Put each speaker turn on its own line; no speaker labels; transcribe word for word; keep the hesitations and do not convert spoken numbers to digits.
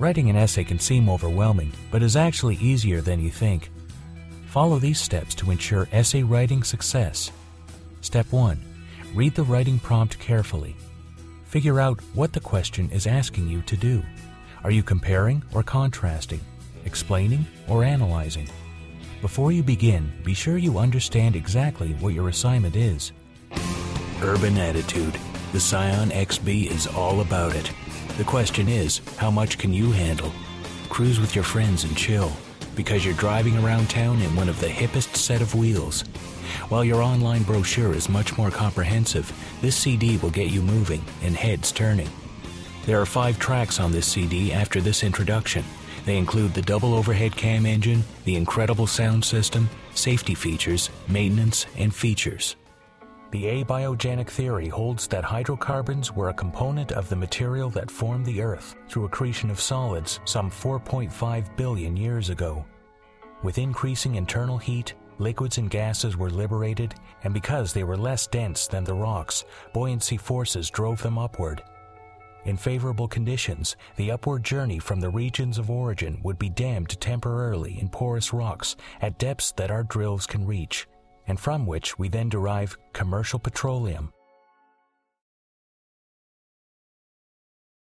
Writing an essay can seem overwhelming, but is actually easier than you think. Follow these steps to ensure essay writing success. Step one. Read the writing prompt carefully. Figure out what the question is asking you to do. Are you comparing or contrasting, explaining or analyzing? Before you begin, be sure you understand exactly what your assignment is. Urban attitude. The Scion X B is all about it. The question is, how much can you handle? Cruise with your friends and chill, because you're driving around town in one of the hippest set of wheels. While your online brochure is much more comprehensive, this C D will get you moving and heads turning. There are five tracks on this C D after this introduction. They include the double overhead cam engine, the incredible sound system, safety features, maintenance, and features. The abiogenic theory holds that hydrocarbons were a component of the material that formed the Earth through accretion of solids some four point five billion years ago. With increasing internal heat, liquids and gases were liberated, and because they were less dense than the rocks, buoyancy forces drove them upward. In favorable conditions, the upward journey from the regions of origin would be dammed temporarily in porous rocks at depths that our drills can reach, and from which we then derive commercial petroleum.